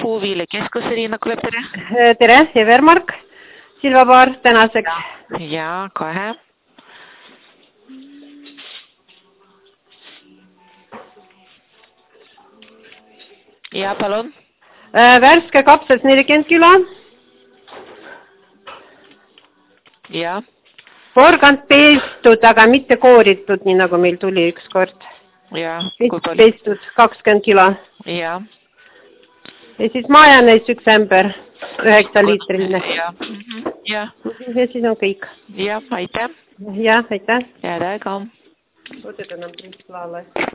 puuviilekeskus Riinakulle, tere. Tere, Evermark, Silvabaar tänaseks. Ja, kohe. Ja, palun. Värske kapsas 40 kilo. Ja. Porgand pestud, aga mitte kooritud, nii nagu meil tuli üks kord. Ja, kui palju? Pestud 20 kilo. Ja. Ja siis majaneis üks ämber, 9 liitriline. Ja. Ja. Ja siis on kõik. Ja, aitäh. Ja, aitäh. Ja, täiega. Otetaan on priislaale.